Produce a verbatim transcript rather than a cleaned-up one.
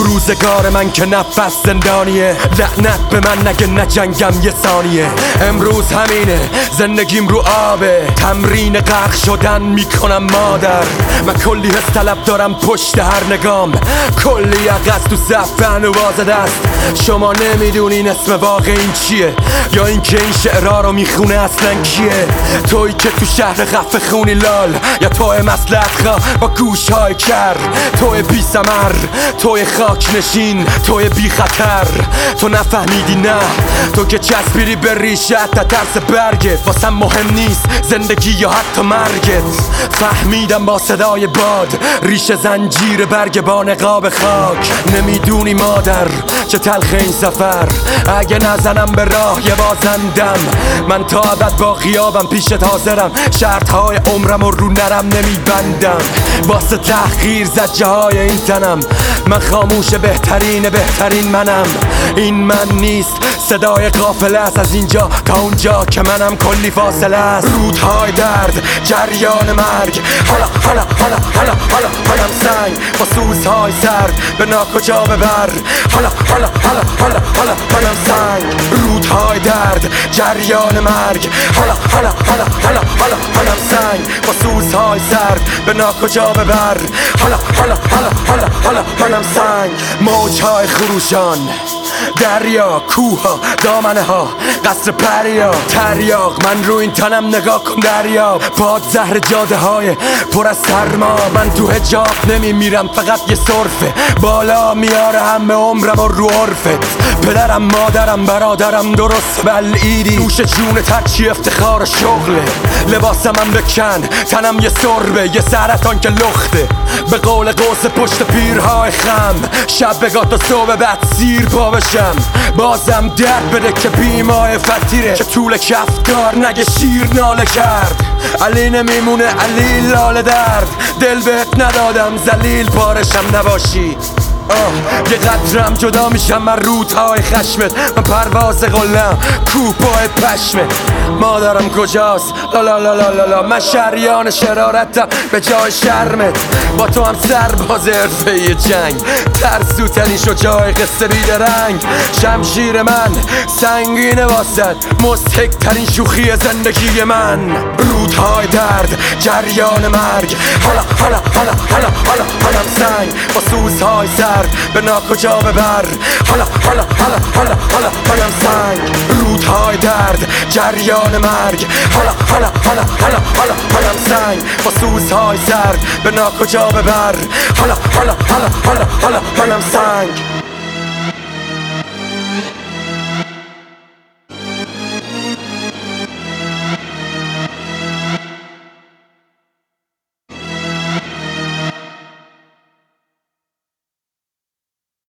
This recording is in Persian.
روزگار من که نفس زندانیه، لعنت به من نگه نجنگم یه ثانیه. امروز همینه زندگیم رو آبه، تمرین غرق شدن میکنم مادر. من کلی حس طلب دارم پشت هر نگام، کلی عقص تو صفحه و بازده است. شما نمیدونین اسم واقع این چیه، یا اینکه این شعرها رو میخونه اصلا کیه. توی که تو شهر خفه خونی لال، یا توی مسلحت خواه با گوش های کر، توی بی ثمر، توی خاک نشین، توی بی خطر. تو نفهمیدی نه، تو که چسبیدی به ریشت تا ترس برگت. واسم مهم نیست زندگی یا حتی مرگت. فهمیدم با صدای باد ریشه زنجیر برگ با نقاب خاک. نمیدونی مادر چه تلخ این سفر، اگه نزنم به راه یه بازندم. من تا ابد با غیابم پیشت حاضرم، شرطهای عمرم و رو نرم نمیبندم. واسه تحقیر زجه های این تنم، من خاموش بهترین بهترین منم. این من نیست، صدای قافله است از اینجا تا اونجا که منم کلی فاصله است. رودهای درد، جریان مرگ، حالا حالا حالا حالا حالا حالم سنگ با سوزهای سرد به ناکجا ببر. حالا حالا حالا حالا حالا حالم سنگ، رودهای درد، جریان مرگ، حالا حالا حالا حالا حالا حالم سنگ با سوزهای سرد به ناکجا ببر. حالا حالا حالا حالا حالا حالم سنگ. موجهای خروشان، دریا، کوها، دامنه ها، قصر پریا، تریاق. من رو این تنم نگاه کن دریا، باد زهر جاده های پر از سرما. من تو حجاب نمیمیرم، فقط یه صرفه بالا میاره همه عمرم و رو عرفت. پدرم، مادرم، برادرم درست بلعیدی، نوش جونت هرچی افتخار و شغله. لباسم هم بکن، تنم یه سربه، یه سرطان که لخته. به قول قوس پشت پیرهای خم، شب بگاه تا صبح بعد سیر پا بشم. بازم درد بده که بیمای فتیره، که طول کفتار نگه شیر ناله کرد. علی نمیمونه علی لاله درد، دل بهت ندادم ذلیل پارشم نباشی. آه یه قدرم جدا میشم من رودهای خشمت. من پرواز قلم کوه پای پشمت. مادرم کجاست؟ لالا لالا لالا. من شریان شرارتم به جای شرمت. با تو هم سرباز حرفه جنگ، ترسوتنی شجاع قصه بیدرنگ. شمشیر من سنگینه واسد، مضحک ترین شوخی زندگی من. رودهای درد، جریان مرگ، حالا حالا حالا حالا حالا حالم سنگ با سوزهای سرد به ناکجا ببر. حالا حالا حالا حالا حالا حالم سنگ. رودهای درد، جریان مرگ، حالا حالا حالا حالا حالا حالم سنگ با سوزهای سرد به ناکجا ببر. حالا حالا حالا حالا حالا حالم سنگ.